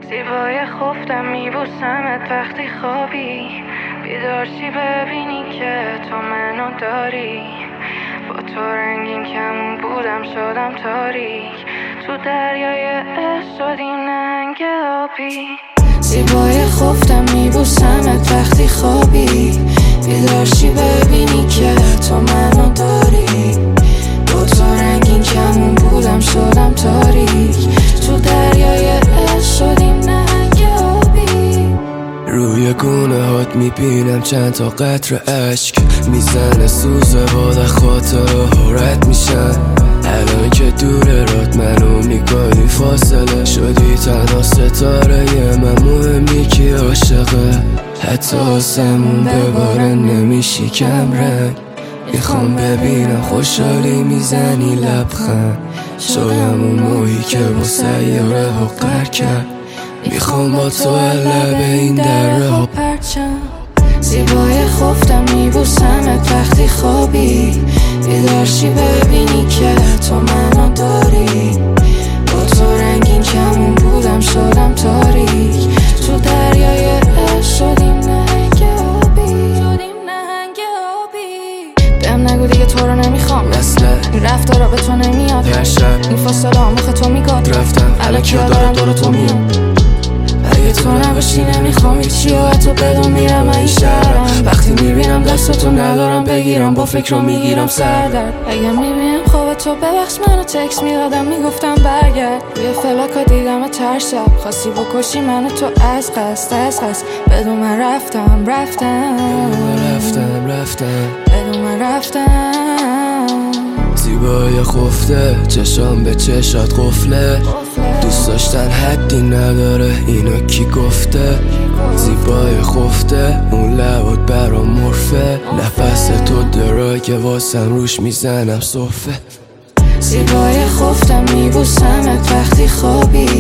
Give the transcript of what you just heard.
زیبای خفتم میبوسمت وقتی خوابی، بیدارشی ببینی که تو منو داری. با تو رنگین کمون بودم شدم تاریک، تو دریای عشق شدیم نهنگ آبی. زیبای خفتم میبوسمت وقتی خوابی، بیدارشی ببینی که تو منو داری. با تو رنگین کمون بودم شدم تاریک، تو دریای عشق شدیم نهنگ آبی. روی گونه هات میبینم چند تا قطره اشک، میزنه سوزه باده خاطره ها رد میشن. الان که دوره رات منو میکنی فاصله، شدی تنها ستاره من، مهمی کی عاشقه. حتی آسمون بباره نمیشی کم رنگ، میخوام ببینم خوشحالی میزنی لبخند. شایم اون موهی که با سیاره ها قر کرد، میخوام با تو لب این دره ها پرچم. زیبای خفتم میبوسمت وقتی خوابی، بیدارشی ببینی که تو منو داری. با تو رنگین کمون بودم شدم تاریک، تو دریای عشق شدیم نهنگ آبی. بهم نگو دیگه تو رو نمیخوام، اصلا این رفتارا به تو نمیاد. هر شب این فاصله ها مخ تو میگاد، رفتم الان کیا دارم دور تو میام. اگه تو نباشی نمیخوام هیچی و تو بدون میرم این شهرم. وقتی میبینم دستاتو ندارم بگیرم، با فکرم میگیرم سردرد. اگه میبینم خواب تو ببخش منو تکس میدادم میگفتم برگرد. روی فلاکا دیدم ترسم، خواستی بکشی منو تو از قصد بدون من رفتم بدون من رفتم. زیبای خفته چشام به چشات قفله، دوست داشتن حدی نداره اینو کی گفته. زیبای خفته اون لبات برام مرفه، نفس تو دراگه واسم روش میزنم صفه. زیبای خفتم میبوسمت وقتی خوابی،